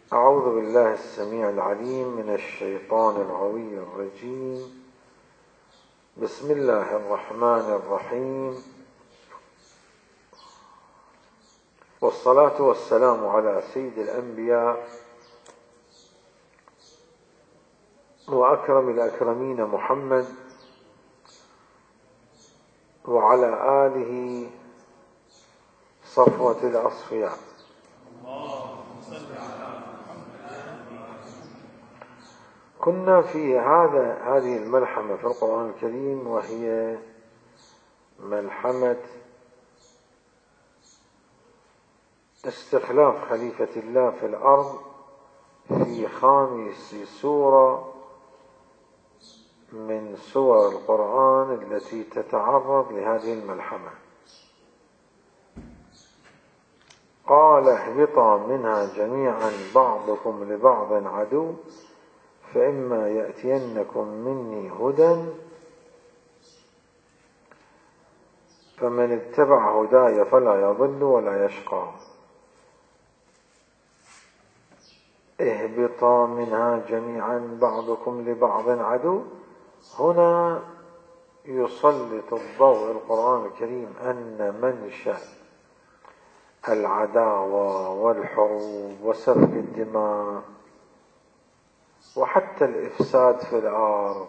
أعوذ بالله السميع العليم من الشيطان الغوي الرجيم. بسم الله الرحمن الرحيم، والصلاة والسلام على سيد الأنبياء وأكرم الأكرمين محمد وعلى آله صفوة الأصفياء. كنا في هذه الملحمة في القرآن الكريم، وهي ملحمة استخلاف خليفة الله في الأرض في خامس سورة من سور القرآن التي تتعرض لهذه الملحمة. قال اهبطا منها جميعا بعضكم لبعض عدو فإما يأتينكم مني هدى فمن اتبع هداي فلا يضل ولا يشقى. اهبطا منها جميعا بعضكم لبعض عدو. هنا يسلط الضوء القرآن الكريم أن منشأ العداوة والحروب وسفك الدماء وحتى الإفساد في الأرض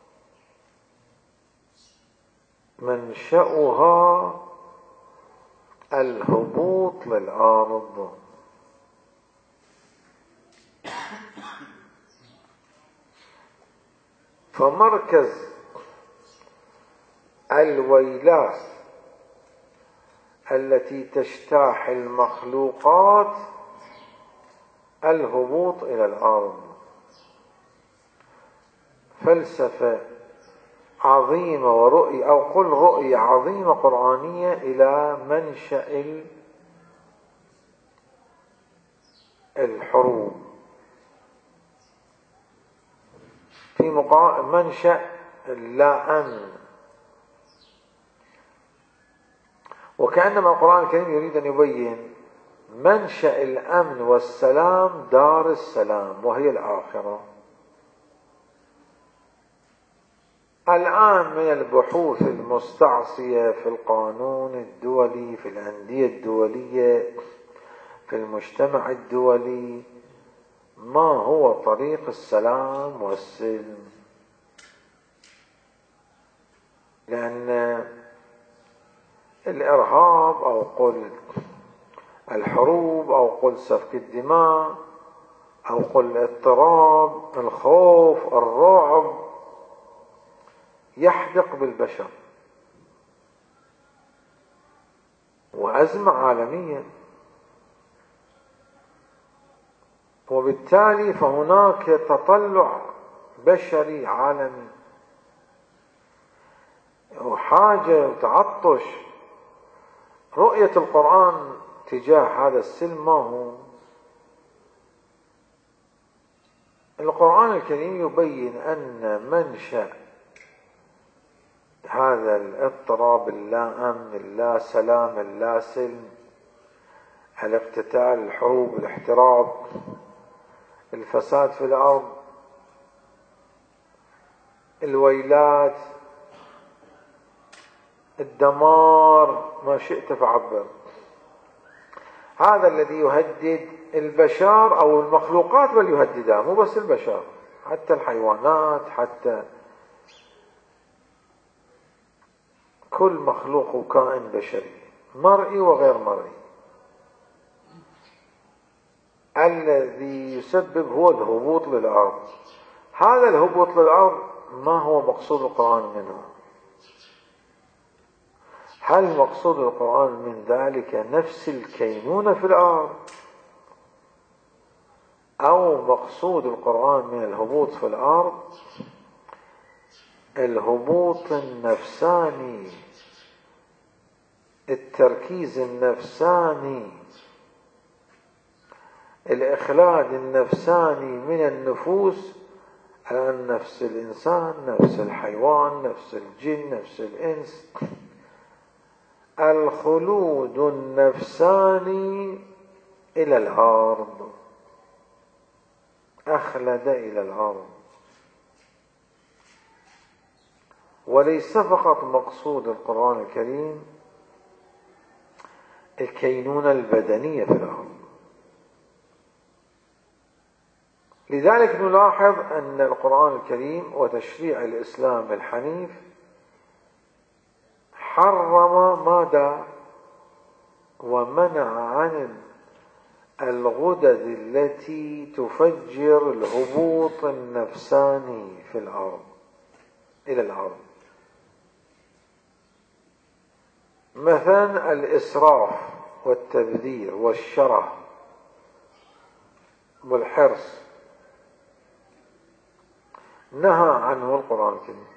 منشأها الهبوط للأرض. فمركز الويلات التي تجتاح المخلوقات الهبوط إلى الأرض. فلسفة عظيمة ورؤية، أو قل رؤية عظيمة قرآنية إلى منشأ الحروب، في منشأ اللا أمن. وكأنما القرآن الكريم يريد أن يبين منشأ الأمن والسلام دار السلام وهي الآخرة. الآن من البحوث المستعصية في القانون الدولي، في الأندية الدولية، في المجتمع الدولي، ما هو طريق السلام والسلم؟ لأن الإرهاب أو قل الحروب أو قل سفك الدماء أو قل الاضطراب، الخوف، الرعب يحدق بالبشر، وأزمة عالمية. وبالتالي فهناك تطلع بشري عالمي وحاجة وتعطش. رؤية القرآن تجاه هذا السلم ما هو؟ القرآن الكريم يبين أن منشأ هذا الاضطراب، اللا أمن، اللا سلام، اللا سلم، الاقتتال، الحروب، الاحتراب، الفساد في الأرض، الويلات، الدمار، ما شئت فعبر. هذا الذي يهدد البشر أو المخلوقات، بل يهددها، مو بس البشر، حتى الحيوانات، حتى كل مخلوق وكائن بشري مرئي وغير مرئي. الذي يسبب هو الهبوط للأرض. هذا الهبوط للأرض ما هو مقصود القرآن منه؟ هل مقصود القرآن من ذلك نفس الكينونة في الأرض، أو مقصود القرآن من الهبوط في الأرض الهبوط النفساني، التركيز النفساني، الإخلاد النفساني من النفوس على نفس الإنسان، نفس الحيوان، نفس الجن، نفس الإنس، الخلود النفساني إلى الأرض. أخلد إلى الأرض. وليس فقط مقصود القرآن الكريم الكينونة البدنية في الأرض. لذلك نلاحظ أن القرآن الكريم وتشريع الإسلام الحنيف حرم ماذا؟ ومنع عن الغدد التي تفجر الهبوط النفساني في الأرض إلى الأرض. مثلا الإسراف والتبذير والشره والحرص نهى عنه القرآن الكريم.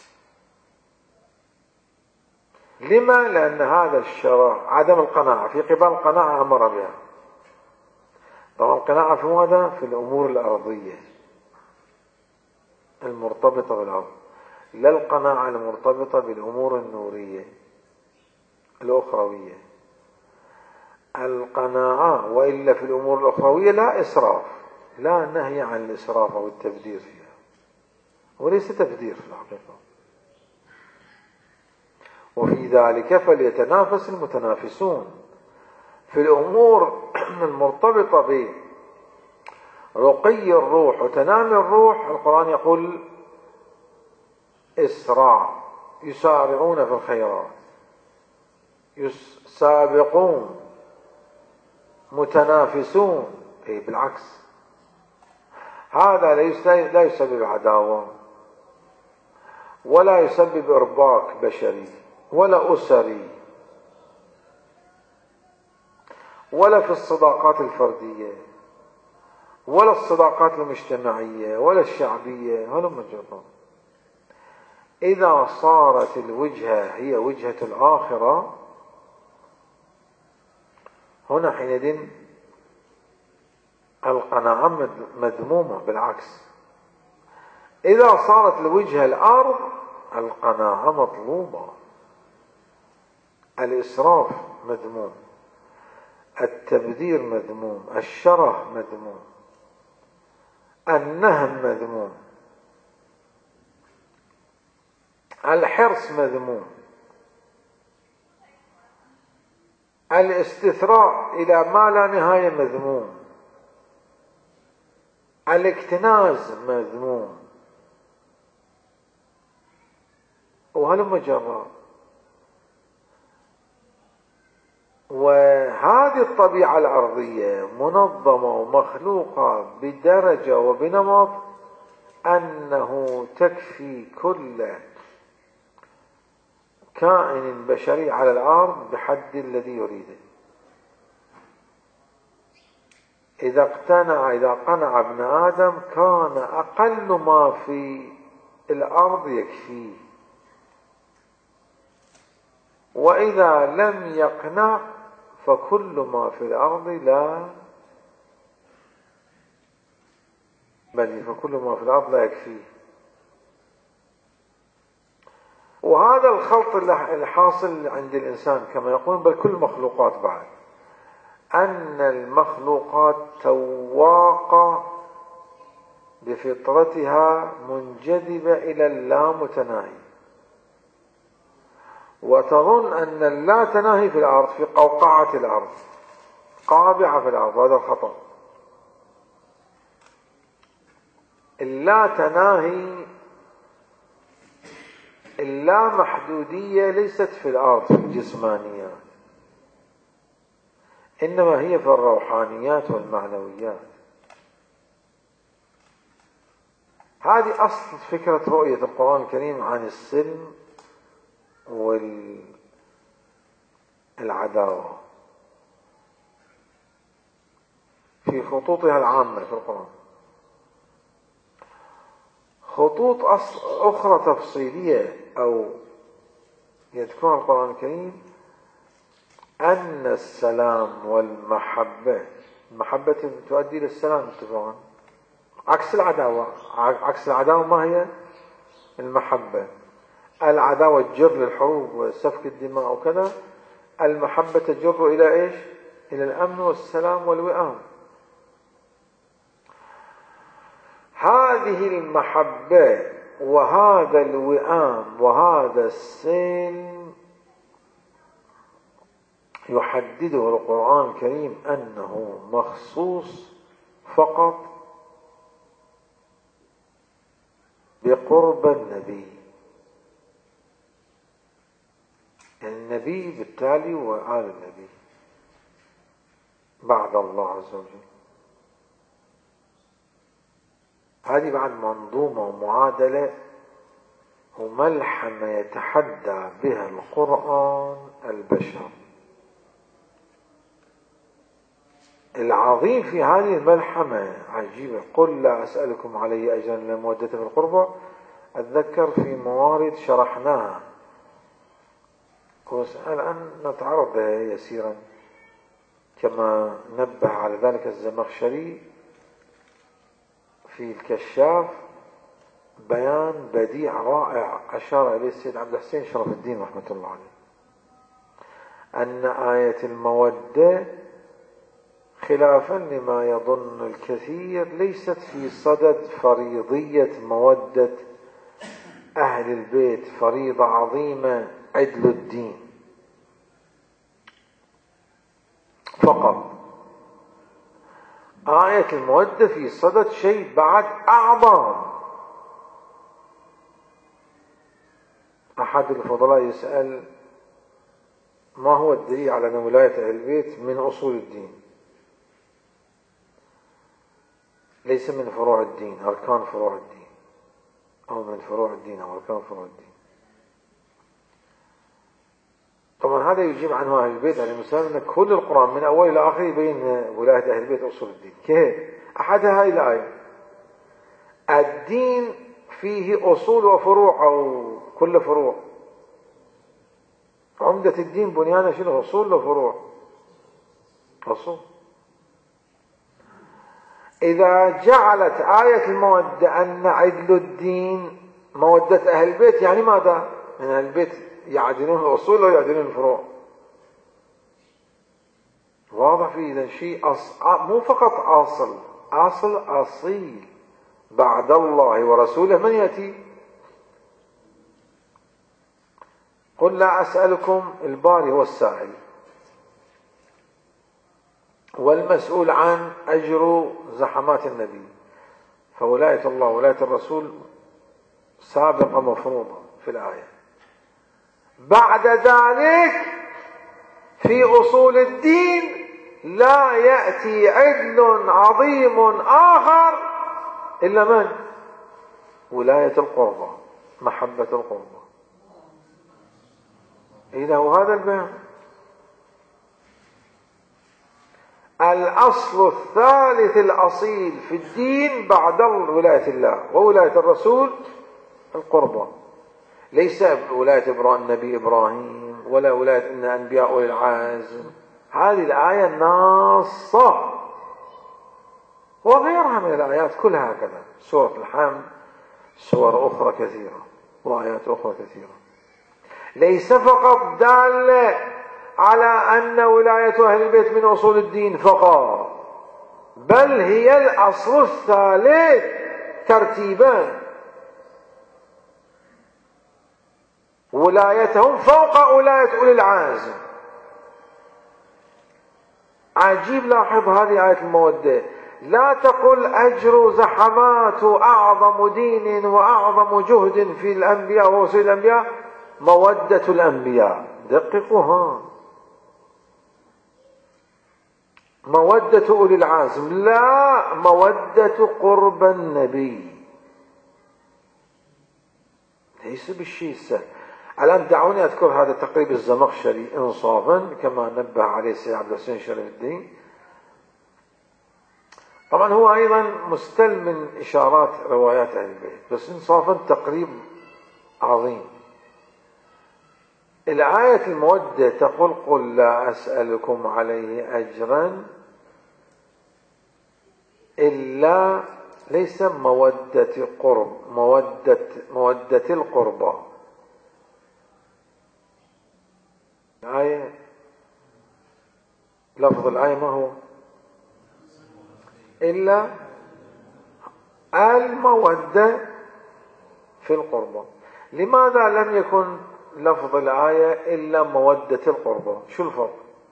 لما؟ لأن هذا الشره عدم القناعة، في قبال القناعة أمر بها. طبعا القناعة في ماذا؟ في الأمور الأرضية المرتبطة بالأرض، لا القناعة المرتبطة بالأمور النورية الأخروية. القناعة وإلا في الأمور الأخروية لا إسراف، لا نهي عن الإسراف أو التبذير فيها، وليس تبذير في الحقيقة. وفي ذلك فليتنافس المتنافسون. في الأمور المرتبطة برقي الروح وتنامي الروح القرآن يقول إسراع، يسارعون في الخيرات، سابقون، متنافسون. أي بالعكس، هذا لا يسبب عداوة ولا يسبب إرباك بشري ولا أسري ولا في الصداقات الفردية ولا الصداقات المجتمعية ولا الشعبية. هلم جرا. إذا صارت الوجهة هي وجهة الآخرة هنا حينئذ القناعة مذمومة. بالعكس، إذا صارت الوجهة الأرض القناعة مطلوبة. الإسراف مذموم، التبذير مذموم، الشره مذموم، النهم مذموم، الحرص مذموم، الاستثراء إلى ما لا نهاية مذموم، الاكتناز مذموم، وهلم جرا. وهذه الطبيعة الأرضية منظمة ومخلوقة بدرجة وبنمط أنه تكفي كل كائن بشري على الأرض بحد الذي يريده. إذا قنع ابن آدم كان أقل ما في الأرض يكفيه، وإذا لم يقنع فكل ما في الأرض فكل ما في الأرض لا يكفيه. وهذا الخلط الحاصل عند الإنسان كما يقولون، بل كل المخلوقات بعد، أن المخلوقات تواقة بفطرتها منجذبة إلى اللامتناهي، وتظن أن اللاتناهي في الأرض، في قوقعة الأرض، قابعة في الأرض. هذا الخطأ. اللاتناهي اللامحدودية ليست في الأرض في الجسمانيات، إنما هي في الروحانيات والمعنويات. هذه أصل فكرة رؤية القرآن الكريم عن السلم والعداوة في خطوطها العامة في القرآن. خطوط أخرى تفصيلية أو يذكرها القرآن الكريم أن السلام والمحبة، المحبة تؤدي للسلام اتفاقا، عكس العداوة. عكس العداوة ما هي؟ المحبة. العداوة تجر للحروب وسفك الدماء وكذا، المحبة تجر إلى إيش؟ إلى الأمن والسلام والوئام. هذه المحبة وهذا الوئام وهذا السلم يحدده القرآن الكريم أنه مخصوص فقط بقرب النبي، يعني النبي بالتالي وآل النبي بعد الله عز وجل. هذه بعد منظومة ومعادلة وملحمة يتحدى بها القرآن البشر. العظيم في هذه الملحمة عجيبة. قل لا أسألكم عليه أجرا إلا مودة في القربى. أتذكر في موارد شرحناها، الآن نتعرض لها يسيرا كما نبه على ذلك الزمخشري في الكشاف بيان بديع رائع أشار إليه السيد عبد الحسين شرف الدين رحمة الله عليه، أن آية المودة خلافا لما يظن الكثير ليست في صدد فريضية مودة أهل البيت، فريضة عظيمة عدل الدين فقط. آية المودة في صدد شيء بعد أعظم. أحد الفضلاء يسأل ما هو الدليل على أن ولاية أهل البيت من أصول الدين، ليس من فروع الدين، أركان فروع الدين، أو من فروع الدين أو أركان فروع الدين. طبعا هذا يجيب عنه أهل البيت عليه السلام أن كل القرآن من أول إلى آخر يبين ولاية أهل البيت أصول الدين. كيف؟ أحدها هاي الآية، الدين فيه أصول وفروع أو كل فروع. عمدة الدين بنيانه شنو؟ أصول وفروع. أصول. إذا جعلت آية المودة أن عدل الدين مودة أهل البيت، يعني ماذا؟ من أهل البيت يعدلون الأصول أو يعدلون الفروع؟ واضح في إذا شيء مو فقط أصل أصيل بعد الله ورسوله من يأتي؟ قل لا أسألكم، الباري هو السائل والمسؤول عن أجر زحمات النبي، فولاية الله ولاية الرسول سابقة مفروضة في الآية. بعد ذلك في أصول الدين لا يأتي عدل عظيم آخر إلا من؟ ولاية القربى، محبة القربى. إذا هو هذا البيان. الأصل الثالث الأصيل في الدين بعد ولاية الله وولاية الرسول القربى، ليس ولاية النبي إبراهيم ولا ولاية إن أنبياء أولي العزم. هذه الآية ناصة، وغيرها من الآيات كلها هكذا، سورة الحمد، سور أخرى كثيرة وآيات أخرى كثيرة، ليس فقط دالة على أن ولاية أهل البيت من أصول الدين فقط، بل هي الأصل الثالث ترتيبا، ولايتهم فوق ولاية أولي العزم. عجيب، لاحظ هذه آية المودة، لا تقل أجر زحمات أعظم دين وأعظم جهد في الأنبياء ورسل الأنبياء مودة الأنبياء، دققوها، مودة أولي العزم، لا، مودة قرب النبي، ليس بالشيء السهل. الآن دعوني أذكر هذا تقريب الزمخشري إنصافا كما نبه عليه السيد عبد الحسين شرف الدين. طبعا هو أيضا مستل من إشارات روايات أهل البيت، بس إنصافا تقريب عظيم. الآية المودة تقول قل لا أسألكم عليه أجرا إلا، ليس مودة قرب، مودة القربى. الآية، لفظ الآية ما هو؟ إلا المودة في القربى. لماذا لم يكن لفظ الآية إلا مودة القربى؟ شو الفرق؟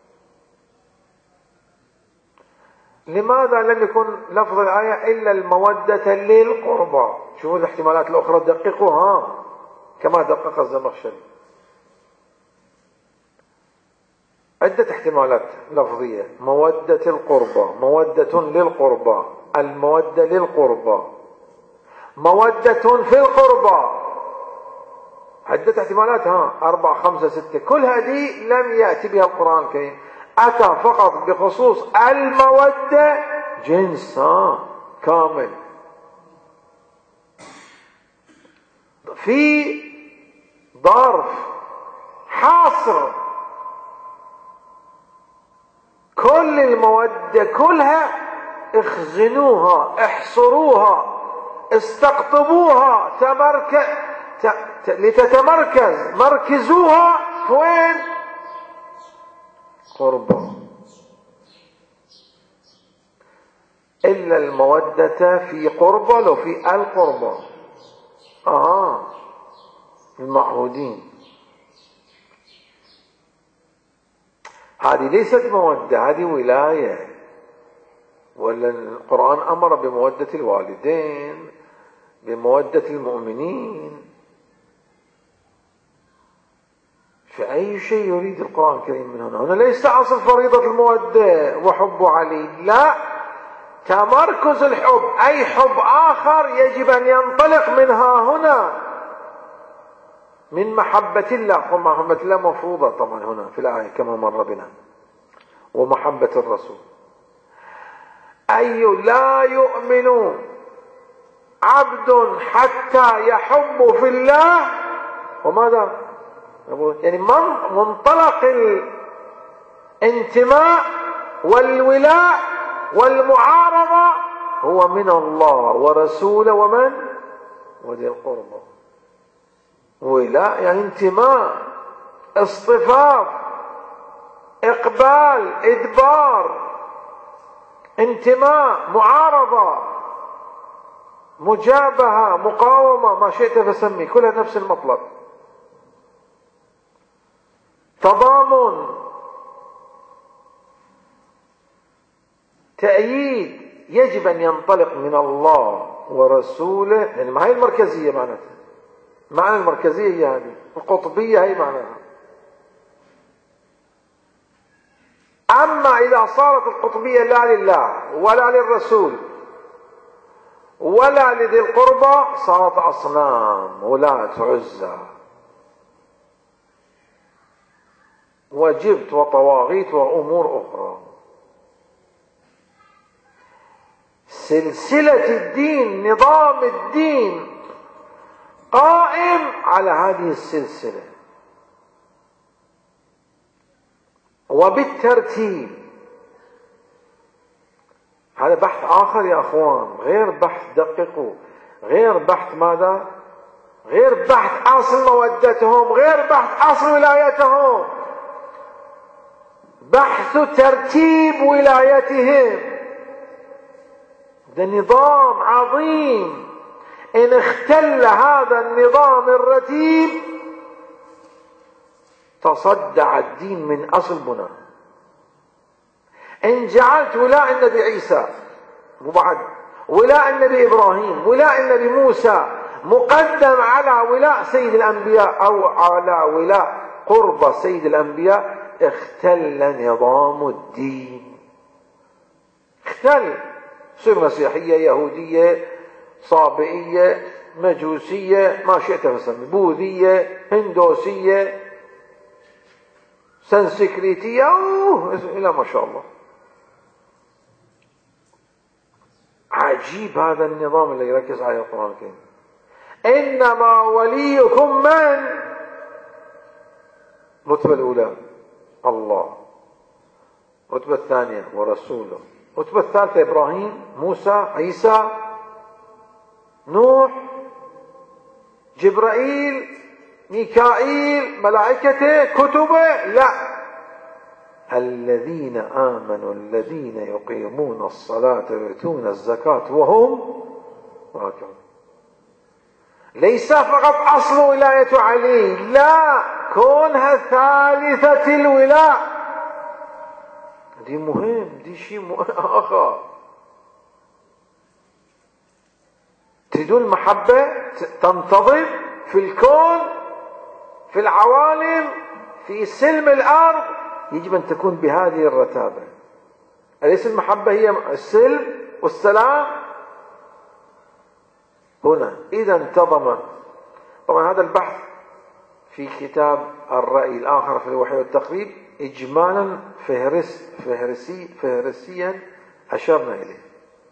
لماذا لم يكن لفظ الآية إلا المودة للقربى؟ شوفوا الاحتمالات الأخرى، دققوها كما دقق الزمخشري. عدة احتمالات لفظية: مودة القربى، مودة للقربى، المودة للقربى، مودة في القربى. عدة احتمالات، 4 5 6، كل هذه لم يأتي بها القرآن الكريم، أتى فقط بخصوص المودة جنس كامل. في ظرف حاصر كل المودة كلها، اخزنوها، احصروها، استقطبوها، لتتمركز، مركزوها وين؟ قربة. إلا المودة في قربة، لو في القربة المعهودين. هذه ليست مودة، هذه ولاية. ولا القرآن أمر بمودة الوالدين، بمودة المؤمنين. فأي شيء يريد القرآن الكريم من هنا؟ هنا ليس أصل فريضة المودة وحب علي، لا، تمركز الحب، أي حب آخر يجب أن ينطلق منها هنا من محبة الله. ومحبة الله مفروضة طبعا هنا في الآية كما مر بنا، ومحبة الرسول. أي لا يؤمن عبد حتى يحب في الله، وماذا؟ يعني منطلق الانتماء والولاء والمعارضة هو من الله ورسوله ومن؟ وذي القربى. ولاء يعني انتماء، اصطفاف، اقبال، ادبار، انتماء، معارضة، مجابهة، مقاومة، ما شئت فسمي، كلها نفس المطلب. تضامن، تأييد، يجب أن ينطلق من الله ورسوله. يعني ما هي المركزية معناتها، معنى المركزية هي هذه، القطبية هي معناها. أما إذا صارت القطبية لا لله ولا للرسول ولا لذي القربى، صارت أصنام، ولاة عزى وجبت وطواغيت وأمور أخرى. سلسلة الدين، نظام الدين قائم على هذه السلسلة وبالترتيب. هذا بحث آخر يا أخوان، غير بحث، دققوا، غير بحث ماذا؟ غير بحث أصل مودتهم، غير بحث أصل ولايتهم، بحث ترتيب ولايتهم. ده نظام عظيم، إن اختل هذا النظام الرتيب تصدع الدين من أصل بناء. إن جعلت ولاء النبي عيسى وبعد ولاء النبي إبراهيم، ولاء النبي موسى مقدم على ولاء سيد الأنبياء أو على ولاء قرب سيد الأنبياء، اختل نظام الدين، اختل. صير مسيحية، يهودية، صابئية، مجوسية، ما شئت فسمي، بوذية، هندوسية، سنسكريتية، إلى ما شاء الله. عجيب هذا النظام اللي يركز عليه القرآن الكريم. إنما وليكم من؟ الرتبة الأولى الله، الرتبة الثانية ورسوله، الرتبة الثالثة إبراهيم، موسى، عيسى، نوح، جبرائيل، ميكائيل، ملائكته، كتبه. لا، الذين آمنوا الذين يقيمون الصلاة ويؤتون الزكاة وهكذا. ليس فقط أصل ولاية علي، لا، كونها ثالثة الولاء، دي مهم، دي شيء آخر. تريدون المحبة تنتظم في الكون، في العوالم، في سلم الأرض، يجب أن تكون بهذه الرتابة. أليس المحبة هي السلم والسلام؟ هنا إذا انتظم. طبعا هذا البحث في كتاب الرأي الآخر في الوحي والتقريب إجمالا فهرسيا أشرنا إليه.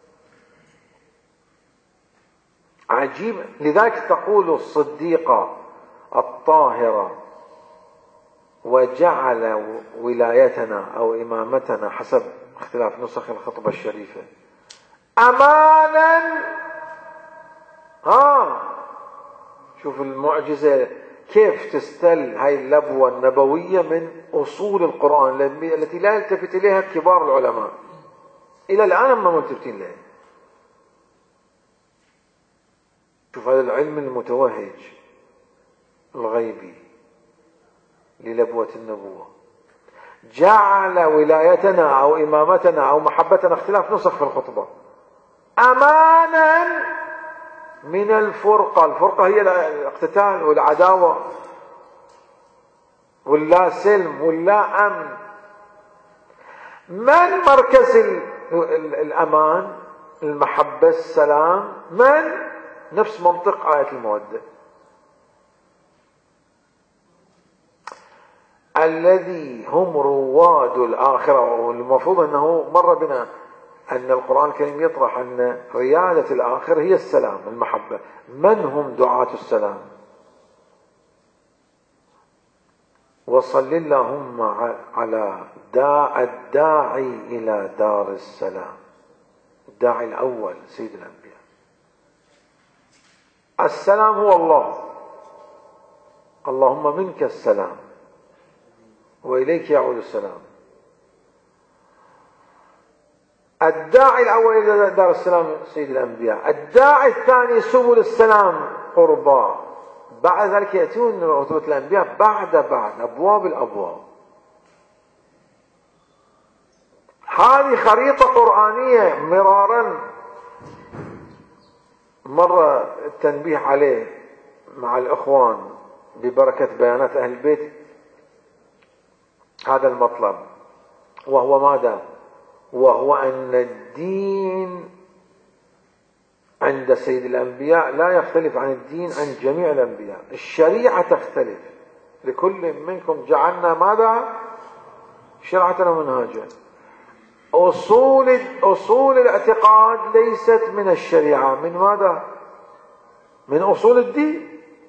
عجيب. لذلك تقول الصديقة الطاهرة: وجعل ولايتنا أو إمامتنا، حسب اختلاف نسخ الخطبة الشريفة، أمانا. شوف المعجزة كيف تستل هاي اللبوة النبوية من أصول القرآن التي لا يلتفت إليها كبار العلماء إلى الآن، ما ملتفتين لها. شوف هذا العلم المتوهج الغيبي للبوة النبوة. جعل ولايتنا أو إمامتنا أو محبتنا، اختلاف نسخ في الخطبة، أمانا من الفرقة. الفرقة هي الاقتتال والعداوة واللا سلم واللا أمن. من مركز الأمان، المحبة، السلام؟ من؟ نفس منطق آية المودة. الذي هم رواد الآخرة. والمفروض أنه مر بنا أن القرآن الكريم يطرح أن ريادة الآخرة هي السلام، المحبة. من هم دعاة السلام؟ وصل اللهم على الداعي إلى دار السلام، الداعي الأول سيد الأنبياء. السلام هو الله، اللهم منك السلام وإليك يعود السلام. الداعي الأول إلى دار السلام سيد الأنبياء. الداعي الثاني سبل السلام قربا. بعد ذلك يأتون رتبة الأنبياء بعد أبواب الأبواب. هذه خريطة قرآنية مرارا مر التنبيه عليه مع الإخوان ببركة بيانات أهل البيت هذا المطلب، وهو ماذا؟ وهو أن الدين عند سيد الأنبياء لا يختلف عن الدين عند جميع الأنبياء. الشريعة تختلف، لكل منكم جعلنا ماذا؟ شرعة ومنهاجا. أصول الاعتقاد ليست من الشريعة، من ماذا؟ من أصول الدين.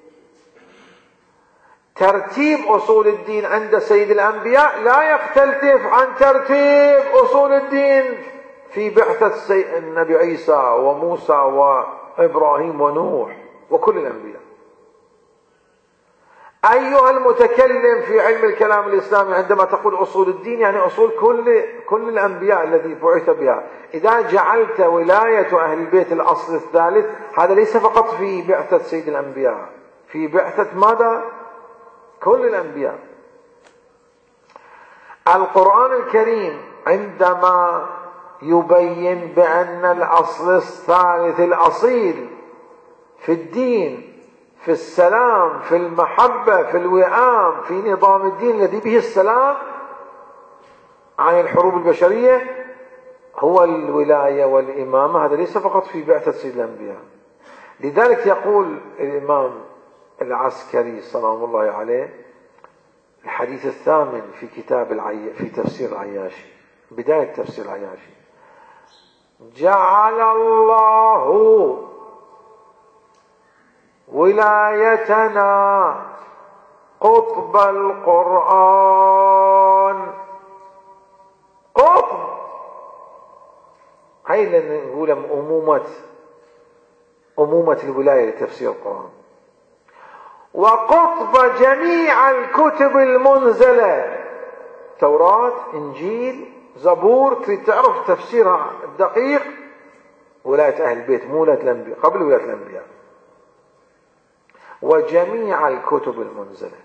ترتيب أصول الدين عند سيد الأنبياء لا يختلف عن ترتيب أصول الدين في بعثة النبي عيسى وموسى وإبراهيم ونوح وكل الأنبياء. أيها المتكلم في علم الكلام الإسلامي، عندما تقول أصول الدين يعني أصول كل الأنبياء الذي بعث بها. إذا جعلت ولاية أهل البيت الأصل الثالث، هذا ليس فقط في بعثة سيد الأنبياء، في بعثة ماذا؟ كل الأنبياء. القرآن الكريم عندما يبين بأن الأصل الثالث الأصيل في الدين، في السلام، في المحبة، في الوئام، في نظام الدين الذي به السلام عن الحروب البشرية، هو الولاية والإمامة. هذا ليس فقط في بعثة سيد الأنبياء. لذلك يقول الإمام العسكري سلام الله عليه الحديث الثامن في كتاب في تفسير العياشي، بداية تفسير العياشي: جعل الله ولايتنا قطب القرآن. قطب هاي اللي نقول أمومة الولاية لتفسير القرآن، وقطب جميع الكتب المنزلة، توراة، إنجيل، زبور، تريد تعرف تفسيرها الدقيق ولاية أهل البيت مو ولاية الأنبياء، قبل ولاية الأنبياء، وجميع الكتب المنزلة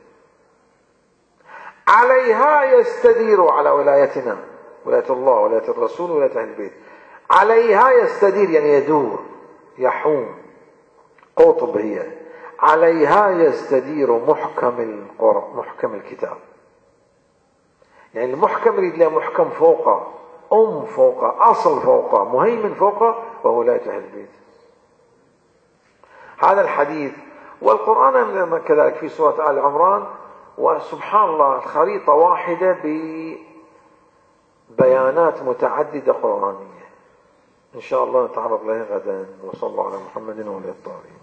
عليها يستدير، على ولايتنا، ولاية الله، ولاية الرسول، ولاية أهل البيت، عليها يستدير يعني يدور، يحوم، قطب هي، عليها يستدير محكم الكتاب. يعني المحكم يريد له محكم فوقه، فوقه، أصل فوقه، مهيمن فوقه، وهو ولاية أهل البيت. هذا الحديث والقرآن كذلك في سورة آل عمران، وسبحان الله الخريطة واحدة ببيانات متعددة قرآنية. إن شاء الله نتعرض لها غدا. وصلى الله على محمد وعلى آله الطاهرين.